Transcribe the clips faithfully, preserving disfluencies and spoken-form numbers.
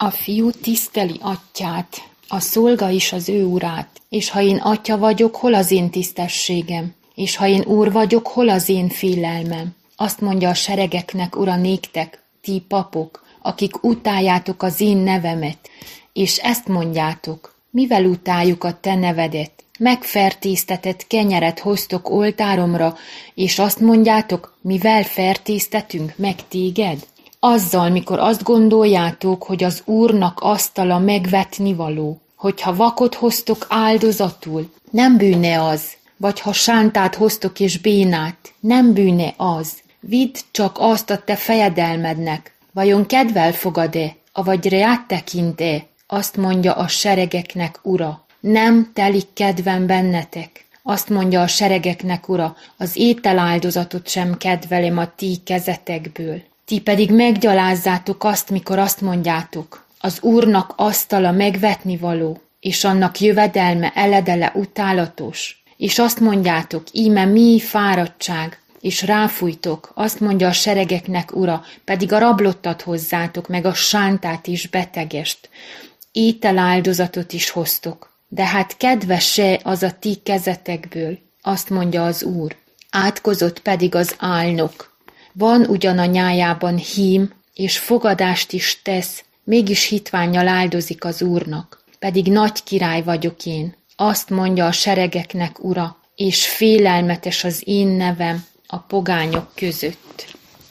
A fiú tiszteli atyját, a szolga is az ő urát, és ha én atya vagyok, hol az én tisztességem, és ha én úr vagyok, hol az én félelmem. Azt mondja a seregeknek ura néktek, ti papok, akik utáljátok az én nevemet, és ezt mondjátok, mivel utáljuk a te nevedet? Megfertéztetett kenyeret hoztok oltáromra, és azt mondjátok, mivel fertéztetünk meg téged? Azzal, mikor azt gondoljátok, hogy az Úrnak asztala megvetnivaló, hogyha vakot hoztok áldozatul, nem bűne az, vagy ha sántát hoztok és bénát, nem bűne az. Vidd csak azt a te fejedelmednek, vajon kedvel fogad-e, avagy reát tekint-e? Azt mondja a seregeknek ura, nem telik kedvem bennetek. Azt mondja a seregeknek ura, az ételáldozatot sem kedvelem a ti kezetekből. Ti pedig meggyalázzátok azt, mikor azt mondjátok, az Úrnak asztala megvetnivaló, és annak jövedelme eledele utálatos. És azt mondjátok, íme mi fáradtság, és ráfújtok, azt mondja a seregeknek ura, pedig a rablottat hozzátok, meg a sántát is betegest. Ételáldozatot is hoztok, de hát kedves-e az a ti kezetekből, azt mondja az Úr. Átkozott pedig az álnok. Van ugyan a nyájában hím, és fogadást is tesz, mégis hitvánnyal áldozik az Úrnak, pedig nagy király vagyok én. Azt mondja a seregeknek ura, és félelmetes az én nevem a pogányok között.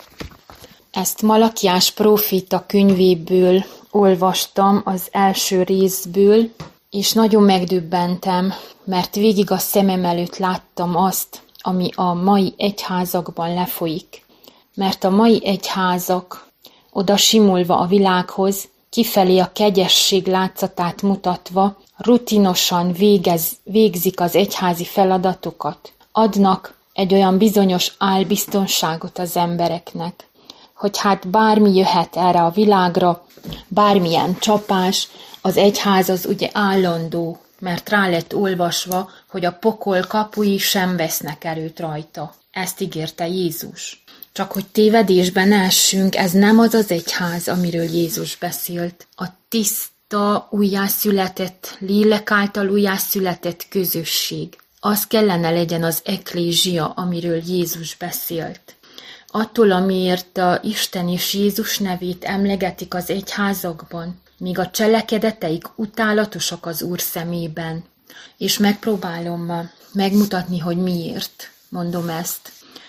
Ezt Malakiás próféta könyvéből olvastam, az első részből, és nagyon megdöbbentem, mert végig a szemem előtt láttam azt, ami a mai egyházakban lefolyik. Mert a mai egyházak oda simulva a világhoz, kifelé a kegyesség látszatát mutatva, rutinosan végez, végzik az egyházi feladatokat. Adnak egy olyan bizonyos álbiztonságot az embereknek, hogy hát bármi jöhet erre a világra, bármilyen csapás, az egyház az ugye állandó, mert rá lett olvasva, hogy a pokol kapui sem vesznek erőt rajta. Ezt ígérte Jézus. Csak hogy tévedésben ne essünk, ez nem az az egyház, amiről Jézus beszélt. A tiszta, újjászületett, lélek által újjászületett közösség. Az kellene legyen az eklézsia, amiről Jézus beszélt. Attól, amiért a Isten és Jézus nevét emlegetik az egyházakban, míg a cselekedeteik utálatosak az Úr szemében. És megpróbálom megmutatni, hogy miért mondom ezt.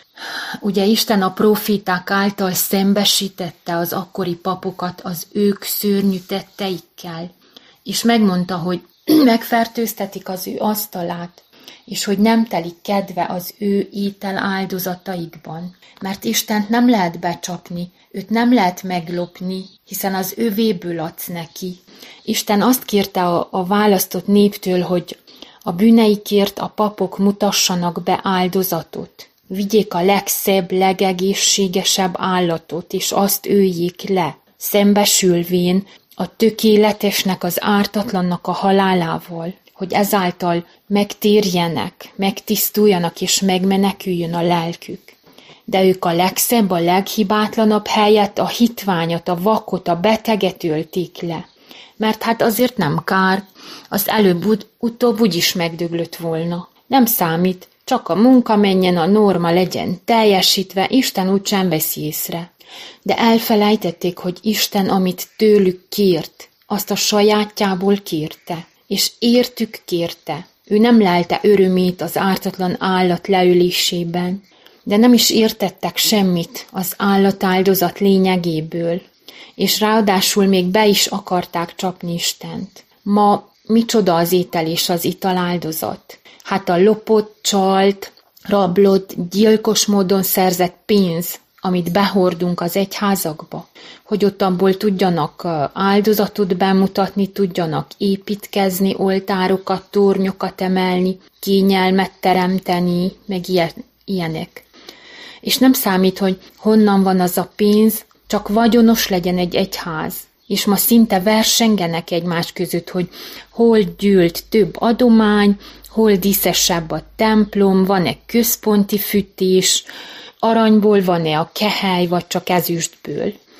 Ugye Isten a próféták által szembesítette az akkori papokat az ők szörnyű tetteikkel, és megmondta, hogy megfertőztetik az ő asztalát, és hogy nem telik kedve az ő étel áldozataikban. Mert Istent nem lehet becsapni, őt nem lehet meglopni, hiszen az övéből adsz neki. Isten azt kérte a, a választott néptől, hogy a bűneikért a papok mutassanak be áldozatot. Vigyék a legszebb, legegészségesebb állatot, és azt öljék le, szembesülvén a tökéletesnek, az ártatlannak a halálával, hogy ezáltal megtérjenek, megtisztuljanak és megmeneküljön a lelkük. De ők a legszebb, a leghibátlanabb helyett a hitványat, a vakot, a beteget ölték le. Mert hát azért nem kár, az előbb-utóbb úgyis megdöglött volna. Nem számít, csak a munka menjen, a norma legyen teljesítve, Isten úgysem veszi észre. De elfelejtették, hogy Isten, amit tőlük kért, azt a sajátjából kérte, és értük kérte. Ő nem lelte örömét az ártatlan állat leölésében, de nem is értettek semmit az állatáldozat lényegéből, és ráadásul még be is akarták csapni Istent. Ma micsoda az étel és az italáldozat? Hát a lopott, csalt, rablott, gyilkos módon szerzett pénz, amit behordunk az egyházakba, hogy ott abból tudjanak áldozatot bemutatni, tudjanak építkezni, oltárokat, tornyokat emelni, kényelmet teremteni, meg ilyen, ilyenek. És nem számít, hogy honnan van az a pénz, csak vagyonos legyen egy egyház. És ma szinte versengenek egymás között, hogy hol gyűlt több adomány, hol díszesebb a templom, van-e központi fűtés, aranyból van-e a kehely, vagy csak ezüstből.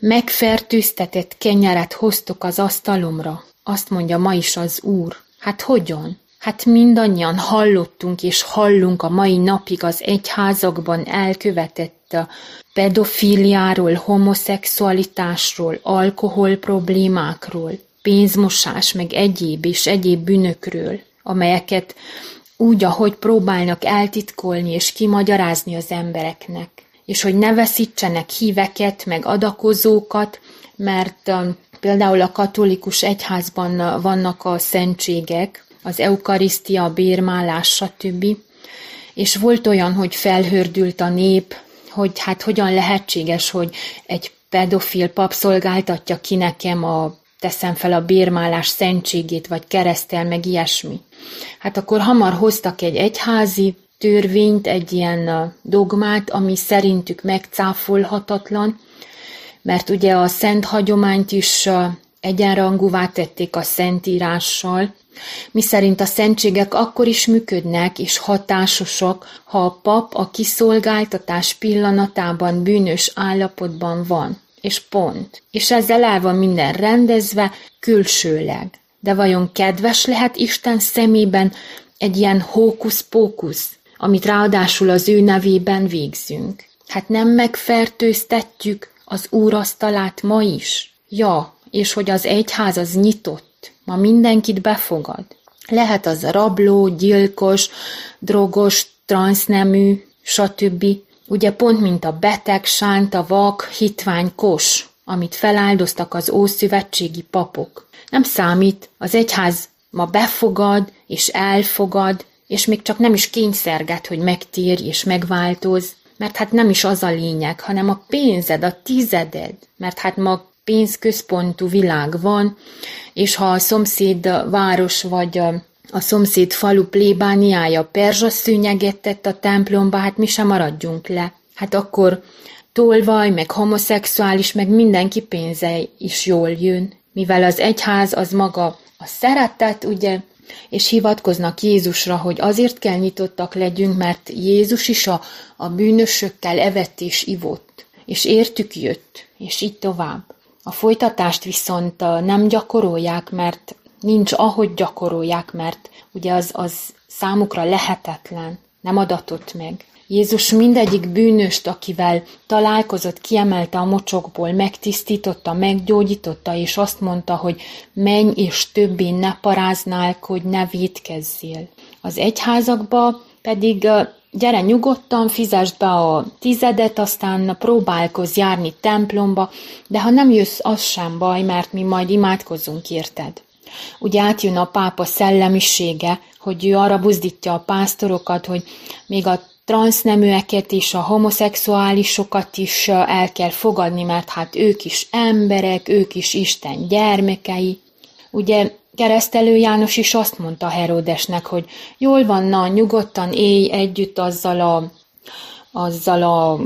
megfertőztetett kenyeret hoztok az asztalomra. Azt mondja ma is az Úr. Hát hogyan? Hát mindannyian hallottunk és hallunk a mai napig az egyházakban elkövetett pedofíliáról, homoszexualitásról, alkohol problémákról, pénzmosás, meg egyéb és egyéb bűnökről, amelyeket úgy, ahogy próbálnak eltitkolni és kimagyarázni az embereknek, és hogy ne veszítsenek híveket, meg adakozókat, mert um, például a katolikus egyházban vannak a szentségek, az eukarisztia, a bérmálás, stb. És volt olyan, hogy felhördült a nép, hogy hát hogyan lehetséges, hogy egy pedofil pap szolgáltatja ki nekem a teszem fel a bérmálás szentségét, vagy keresztel, meg ilyesmi. Hát akkor hamar hoztak egy egyházi törvényt, egy ilyen dogmát, ami szerintük megcáfolhatatlan, mert ugye a szent hagyományt is egyenrangúvá tették a szentírással, miszerint a szentségek akkor is működnek és hatásosak, ha a pap a kiszolgáltatás pillanatában bűnös állapotban van. És pont. És ezzel el van minden rendezve, külsőleg. De vajon kedves lehet Isten szemében egy ilyen hókusz-pókusz, amit ráadásul az ő nevében végzünk? Hát nem megfertőztetjük az Úr asztalát ma is? Ja, és hogy az egyház az nyitott, ma mindenkit befogad. Lehet az rabló, gyilkos, drogos, transznemű, stb. Ugye pont mint a beteg, sánta, vak, hitvány, kos, amit feláldoztak az ószövetségi papok. Nem számít, az egyház ma befogad és elfogad, és még csak nem is kényszerget, hogy megtérj és megváltoz, mert hát nem is az a lényeg, hanem a pénzed, a tizeded, mert hát ma pénzközpontú világ van, és ha a szomszéd város vagy a szomszéd falu plébániája perzsaszőnyeget tett a templomba, hát mi sem maradjunk le. Hát akkor tolvaj, meg homoszexuális, meg mindenki pénze is jól jön, mivel az egyház az maga a szeretet, ugye, és hivatkoznak Jézusra, hogy azért kell nyitottak legyünk, mert Jézus is a, a bűnösökkel evett és ivott, és értük jött, és így tovább. A folytatást viszont nem gyakorolják, mert nincs ahogy gyakorolják, mert ugye az, az számukra lehetetlen, nem adatott meg. Jézus mindegyik bűnöst, akivel találkozott, kiemelte a mocsokból, megtisztította, meggyógyította, és azt mondta, hogy menj és többé ne paráználkodj, ne vétkezzél. Az egyházakba pedig gyere nyugodtan, fizesd be a tizedet, aztán próbálkozz járni templomba, de ha nem jössz, az sem baj, mert mi majd imádkozunk érted. Ugye átjön a pápa szellemisége, hogy ő arra buzdítja a pásztorokat, hogy még a transzneműeket és a homoszexuálisokat is el kell fogadni, mert hát ők is emberek, ők is Isten gyermekei. Ugye Keresztelő János is azt mondta Heródesnek, hogy jól van, na, nyugodtan élj együtt azzal a, azzal a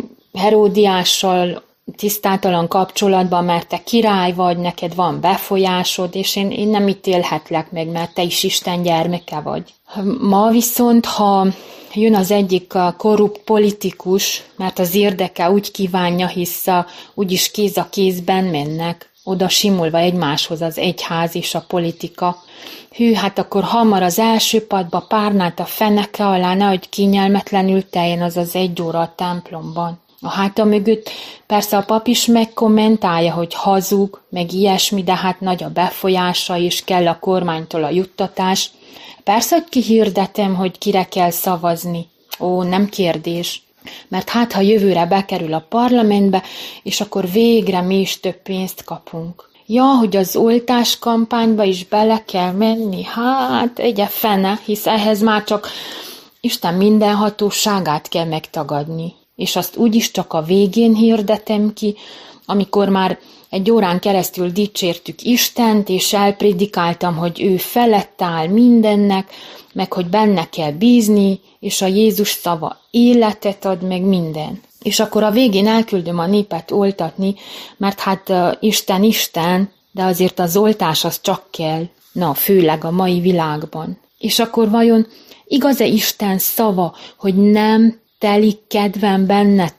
Heródiással tisztátalan kapcsolatban, mert te király vagy, neked van befolyásod, és én, én nem ítélhetlek meg, mert te is Isten gyermeke vagy. Ma viszont, ha jön az egyik korrupt politikus, mert az érdeke úgy kívánja, hisz úgyis kéz a kézben mennek, oda simulva egymáshoz az egyház és a politika. Hű, hát akkor hamar az első padba párnált a feneke alá, nehogy kényelmetlenül teljen az az egy óra a templomban. A háta mögött persze a pap is megkommentálja, hogy hazug, meg ilyesmi, de hát nagy a befolyása, és kell a kormánytól a juttatás. Persze, hogy kihirdetem, hogy kire kell szavazni. Ó, nem kérdés. Mert hát, ha jövőre bekerül a parlamentbe, és akkor végre mi is több pénzt kapunk. Ja, hogy az oltás kampányba is bele kell menni, hát egye fene, hisz ehhez már csak Isten mindenhatóságát kell megtagadni. És azt úgyis csak a végén hirdetem ki, amikor már egy órán keresztül dicsértük Istent, és elpredikáltam, hogy ő felett áll mindennek, meg hogy benne kell bízni, és a Jézus szava életet ad, meg minden. És akkor a végén elküldöm a népet oltatni, mert hát uh, Isten Isten, de azért az oltás az csak kell, na, főleg a mai világban. És akkor vajon igaz-e Isten szava, hogy nem telik kedvem bennetek,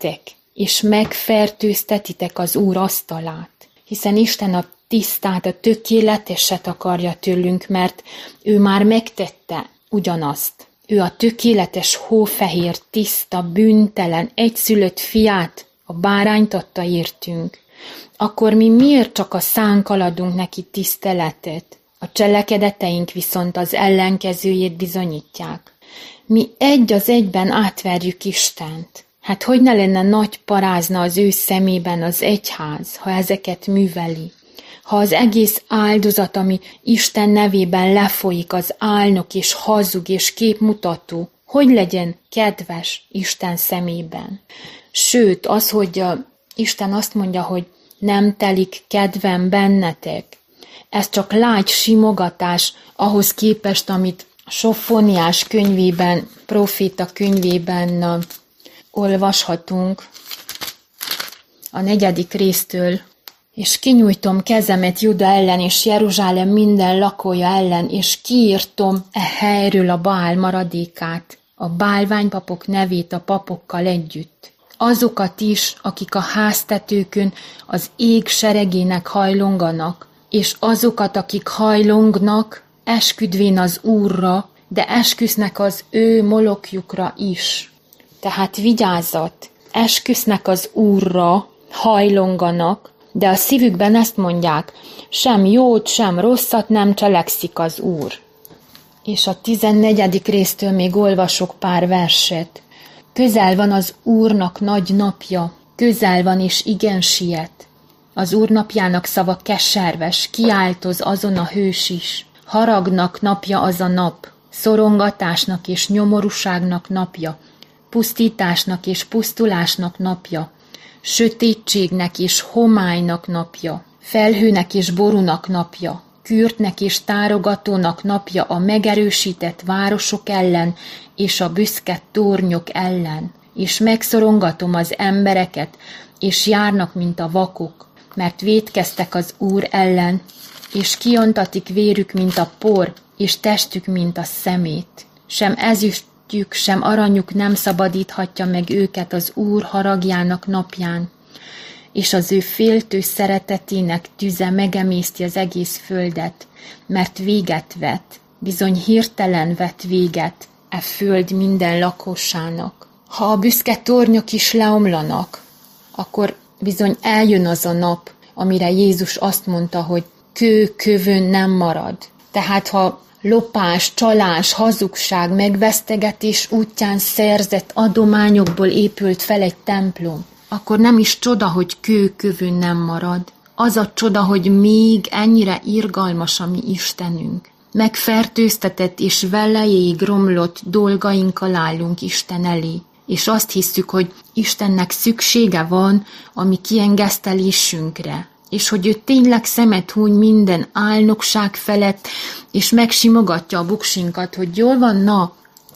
és megfertőztetitek az Úr asztalát. Hiszen Isten a tisztát, a tökéleteset akarja tőlünk, mert ő már megtette ugyanazt. Ő a tökéletes, hófehér, tiszta, bűntelen, egyszülött fiát, a bárányt adta értünk. Akkor mi miért csak a szánkkal adunk neki tiszteletet? A cselekedeteink viszont az ellenkezőjét bizonyítják. Mi egy az egyben átverjük Istent. Hát hogy ne lenne nagy parázna az ő szemében az egyház, ha ezeket műveli? Ha az egész áldozat, ami Isten nevében lefolyik, az álnok és hazug és képmutató, hogy legyen kedves Isten szemében? Sőt, az, hogy Isten azt mondja, hogy nem telik kedvem bennetek, ez csak lágy simogatás ahhoz képest, amit Sofóniás könyvében, proféta könyvében olvashatunk a negyedik résztől. És kinyújtom kezemet Juda ellen, és Jeruzsálem minden lakója ellen, és kiírtom e helyről a Baál maradékát, a bálványpapok nevét a papokkal együtt. Azokat is, akik a háztetőkön az ég seregének hajlonganak, és azokat, akik hajlongnak, esküdvén az Úrra, de esküsznek az ő molokjukra is. Tehát vigyázzat, esküsznek az Úrra, hajlonganak, de a szívükben ezt mondják, sem jót, sem rosszat nem cselekszik az Úr. És a tizennegyedik résztől még olvasok pár verset. Közel van az Úrnak nagy napja, közel van és igen siet. Az Úr napjának szava keserves, kiáltoz azon a hős is. Haragnak napja az a nap, szorongatásnak és nyomorúságnak napja, pusztításnak és pusztulásnak napja, sötétségnek és homálynak napja, felhőnek és borúnak napja, kürtnek és tárogatónak napja a megerősített városok ellen és a büszke tornyok ellen, és megszorongatom az embereket, és járnak, mint a vakok, mert vétkeztek az Úr ellen, és kiontatik vérük, mint a por, és testük, mint a szemét. Sem ezüstjük, sem aranyuk nem szabadíthatja meg őket az Úr haragjának napján, és az ő féltő szeretetének tüze megemészti az egész földet, mert véget vet, bizony hirtelen vet véget e föld minden lakossának. Ha a büszke tornyok is leomlanak, akkor bizony eljön az a nap, amire Jézus azt mondta, hogy kő kövön nem marad. Tehát ha lopás, csalás, hazugság, megvesztegetés útján szerzett adományokból épült fel egy templom, akkor nem is csoda, hogy kő kövön nem marad. Az a csoda, hogy még ennyire irgalmas a mi Istenünk. Megfertőztetett és velejéig romlott dolgainkkal állunk Isten elé, és azt hisszük, hogy Istennek szüksége van a mi kiengesztelésünkre, és hogy ő tényleg szemet húny minden álnokság felett, és megsimogatja a buksinkat, hogy jól van, na,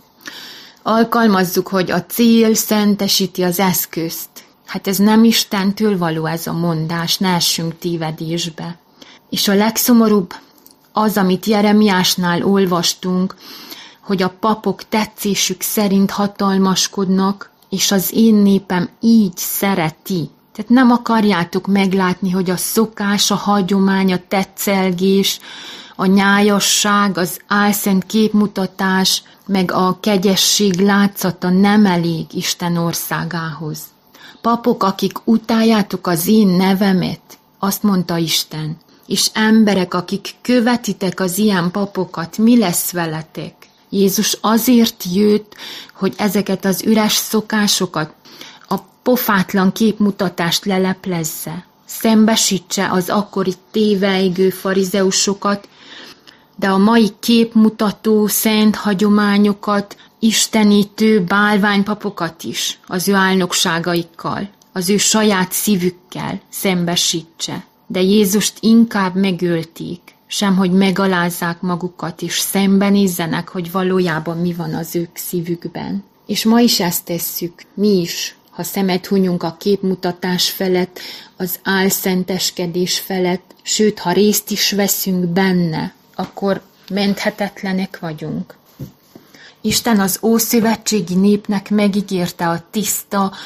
alkalmazzuk, hogy a cél szentesíti az eszközt. Hát ez nem Istentől való ez a mondás, ne essünk tévedésbe. És a legszomorúbb az, amit Jeremiásnál olvastunk, hogy a papok tetszésük szerint hatalmaskodnak, és az én népem így szereti. Tehát nem akarjátok meglátni, hogy a szokás, a hagyomány, a tetszelgés, a nyájasság, az álszent képmutatás, meg a kegyesség látszata nem elég Isten országához. Papok, akik utáljátok az én nevemet, azt mondta Isten, és emberek, akik követitek az ilyen papokat, mi lesz veletek? Jézus azért jött, hogy ezeket az üres szokásokat, a pofátlan képmutatást leleplezze, szembesítse az akkori téveigő farizeusokat, de a mai képmutató szent hagyományokat, istenítő bálványpapokat is az ő álnokságaikkal, az ő saját szívükkel szembesítse. De Jézust inkább megölték, sem hogy megalázzák magukat, és szembenézzenek, hogy valójában mi van az ők szívükben. És ma is ezt tesszük, mi is, ha szemet hunyunk a képmutatás felett, az álszenteskedés felett, sőt, ha részt is veszünk benne, akkor menthetetlenek vagyunk. Isten az ószövetségi népnek megígérte a tiszta,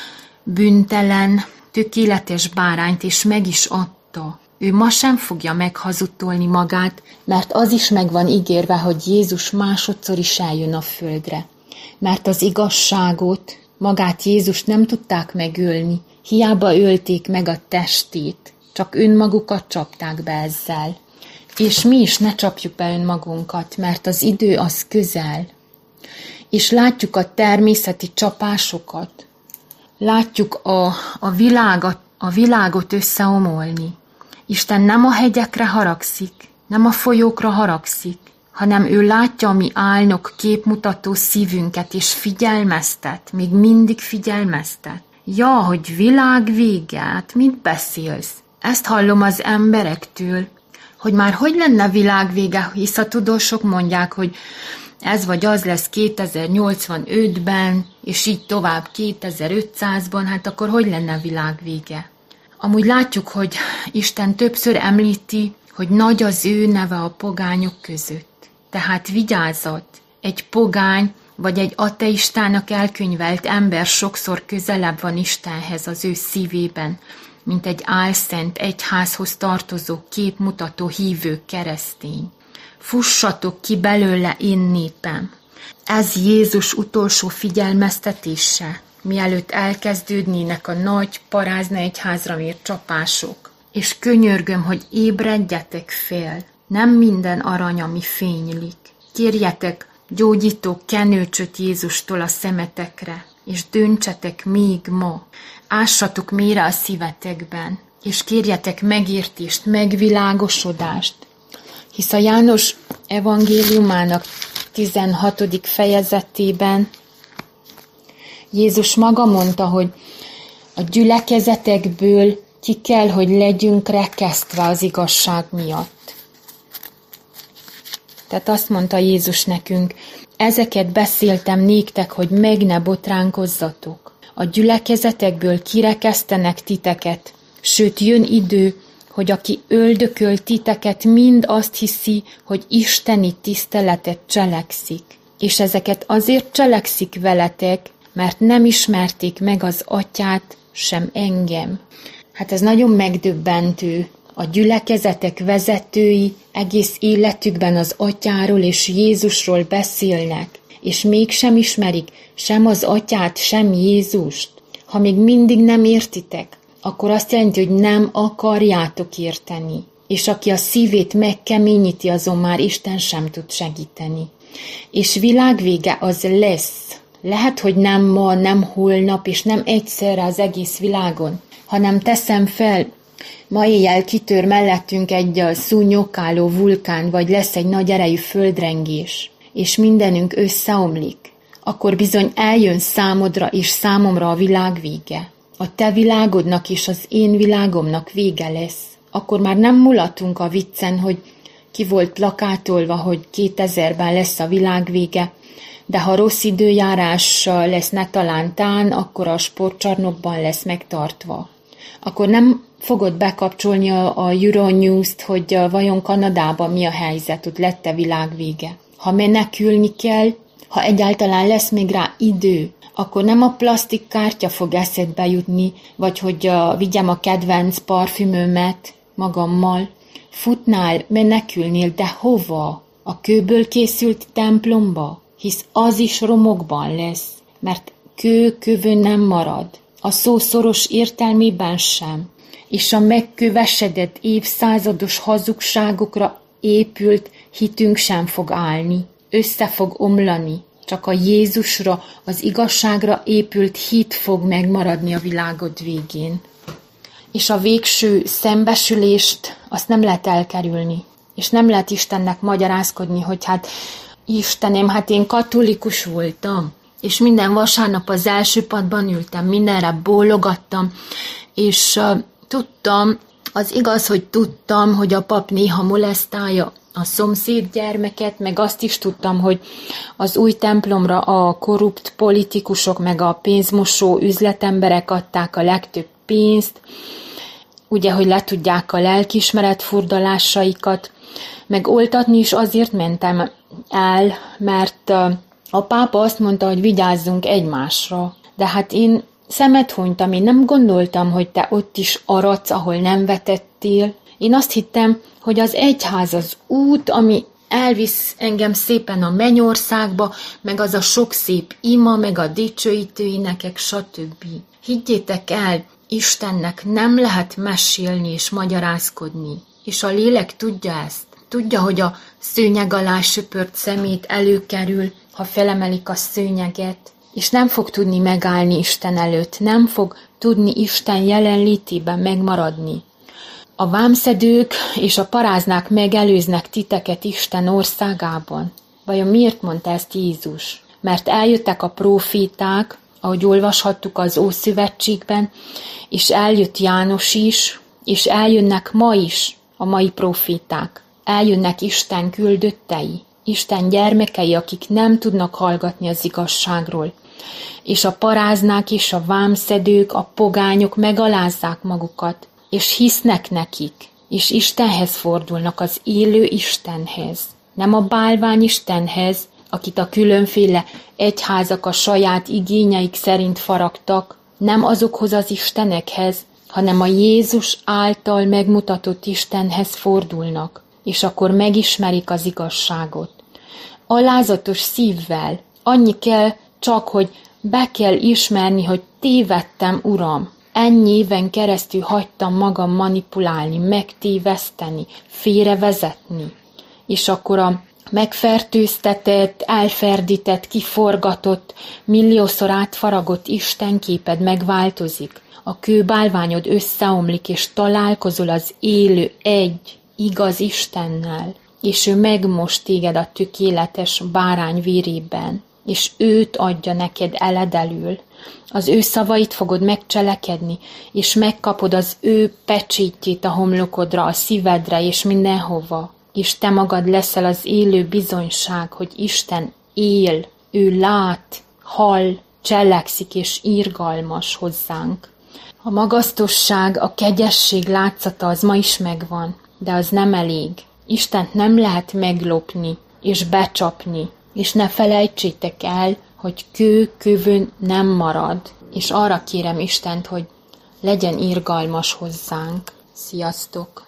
bűntelen, tökéletes bárányt, és meg is adta. Ő ma sem fogja meghazudtolni magát, mert az is meg van ígérve, hogy Jézus másodszor is eljön a földre. Mert az igazságot, magát Jézust nem tudták megölni, hiába ölték meg a testét, csak önmagukat csapták be ezzel. És mi is ne csapjuk be önmagunkat, mert az idő az közel. És látjuk a természeti csapásokat, látjuk a, a, világot, a világot összeomolni. Isten nem a hegyekre haragszik, nem a folyókra haragszik, hanem ő látja a mi álnok képmutató szívünket, és figyelmeztet, még mindig figyelmeztet. Ja, hogy világ vége, hát mit beszélsz? Ezt hallom az emberektől, hogy már hogy lenne világ vége, hisz a tudósok mondják, hogy ez vagy az lesz kétezer-nyolcvanötben, és így tovább kétezer-ötszázban, hát akkor hogy lenne világ vége? Amúgy látjuk, hogy Isten többször említi, hogy nagy az ő neve a pogányok között. Tehát vigyázat, egy pogány vagy egy ateistának elkönyvelt ember sokszor közelebb van Istenhez az ő szívében, mint egy álszent egyházhoz tartozó képmutató hívő keresztény. Fussatok ki belőle, én népem! Ez Jézus utolsó figyelmeztetése, mielőtt elkezdődnének a nagy parázna egyházra mért csapások. És könyörgöm, hogy ébredjetek fel, nem minden arany, ami fénylik. Kérjetek gyógyító kenőcsöt Jézustól a szemetekre, és döntsetek még ma. Ássatok mélyre a szívetekben, és kérjetek megértést, megvilágosodást. Hisz a János evangéliumának tizenhatodik fejezetében Jézus maga mondta, hogy a gyülekezetekből ki kell, hogy legyünk rekesztve az igazság miatt. Tehát azt mondta Jézus nekünk, ezeket beszéltem néktek, hogy meg ne botránkozzatok. A gyülekezetekből kirekesztenek titeket, sőt jön idő, hogy aki öldököl titeket, mind azt hiszi, hogy isteni tiszteletet cselekszik. És ezeket azért cselekszik veletek, mert nem ismerték meg az atyát, sem engem. Hát ez nagyon megdöbbentő. A gyülekezetek vezetői egész életükben az atyáról és Jézusról beszélnek, és mégsem ismerik sem az atyát, sem Jézust. Ha még mindig nem értitek, akkor azt jelenti, hogy nem akarjátok érteni. És aki a szívét megkeményíti, azon már Isten sem tud segíteni. És világvége az lesz. Lehet, hogy nem ma, nem holnap, és nem egyszerre az egész világon, hanem teszem fel, ma éjjel kitör mellettünk egy szúnyogkáló vulkán, vagy lesz egy nagy erejű földrengés, és mindenünk összeomlik, akkor bizony eljön számodra és számomra a világ vége. A te világodnak és az én világomnak vége lesz. Akkor már nem mulatunk a viccen, hogy ki volt plakátolva, hogy kétezerben lesz a világ vége, de ha rossz időjárás lesz netalántán, akkor a sportcsarnokban lesz megtartva. Akkor nem fogod bekapcsolni a, a Euronews-t, hogy vajon Kanadában mi a helyzet, ott lett-e világvége. Ha menekülni kell, ha egyáltalán lesz még rá idő, akkor nem a plastik kártya fog eszedbe jutni, vagy hogy uh, vigyem a kedvenc parfümömet magammal. Futnál, menekülnél, de hova? A kőből készült templomba? Hisz az is romokban lesz, mert kő kövön nem marad. A szó szoros értelmében sem. És a megkövesedett évszázados hazugságokra épült hitünk sem fog állni. Össze fog omlani. Csak a Jézusra, az igazságra épült hit fog megmaradni a világod végén. És a végső szembesülést azt nem lehet elkerülni. És nem lehet Istennek magyarázkodni, hogy hát Istenem, hát én katolikus voltam, és minden vasárnap az első padban ültem, mindenre bólogattam, és uh, tudtam, az igaz, hogy tudtam, hogy a pap néha molesztálja a szomszéd gyermeket, meg azt is tudtam, hogy az új templomra a korrupt politikusok, meg a pénzmosó üzletemberek adták a legtöbb pénzt, ugye, hogy letudják a lelkiismeret furdalásaikat, meg oltatni is azért mentem el, mert a pápa azt mondta, hogy vigyázzunk egymásra. De hát én szemet hunytam, én nem gondoltam, hogy te ott is aradsz, ahol nem vetettél. Én azt hittem, hogy az egyház az út, ami elvisz engem szépen a mennyországba, meg az a sok szép ima, meg a dicsőítő énekek, stb. Higgyétek el, Istennek nem lehet mesélni és magyarázkodni, és a lélek tudja ezt. Tudja, hogy a szőnyeg alá söpört szemét előkerül, ha felemelik a szőnyeget, és nem fog tudni megállni Isten előtt, nem fog tudni Isten jelenlétében megmaradni. A vámszedők és a paráznák megelőznek titeket Isten országában. Vajon miért mondta ezt Jézus? Mert eljöttek a próféták, ahogy olvashattuk az Ószövetségben, és eljött János is, és eljönnek ma is a mai próféták. Eljönnek Isten küldöttei, Isten gyermekei, akik nem tudnak hallgatni az igazságról. És a paráznák és a vámszedők, a pogányok megalázzák magukat, és hisznek nekik, és Istenhez fordulnak, az élő Istenhez. Nem a bálvány Istenhez, akit a különféle egyházak a saját igényeik szerint faragtak, nem azokhoz az istenekhez, hanem a Jézus által megmutatott Istenhez fordulnak, és akkor megismerik az igazságot. Alázatos szívvel, annyi kell csak, hogy be kell ismerni, hogy tévedtem, Uram. Ennyi éven keresztül hagytam magam manipulálni, megtéveszteni, félrevezetni. És akkor a megfertőztetett, elferdített, kiforgatott, milliószor átfaragott Istenképed megváltozik. A kőbálványod összeomlik, és találkozol az élő, egy, igaz Istennel, és ő megmos téged a tökéletes bárány vérében, és őt adja neked eledelül. Az ő szavait fogod megcselekedni, és megkapod az ő pecsétjét a homlokodra, a szívedre, és mindenhova. És te magad leszel az élő bizonyság, hogy Isten él, ő lát, hall, cselekszik és irgalmas hozzánk. A magasztosság, a kegyesség látszata az ma is megvan, de az nem elég. Istent nem lehet meglopni és becsapni, és ne felejtsétek el, hogy kő kövön nem marad, és arra kérem Istent, hogy legyen irgalmas hozzánk. Sziasztok!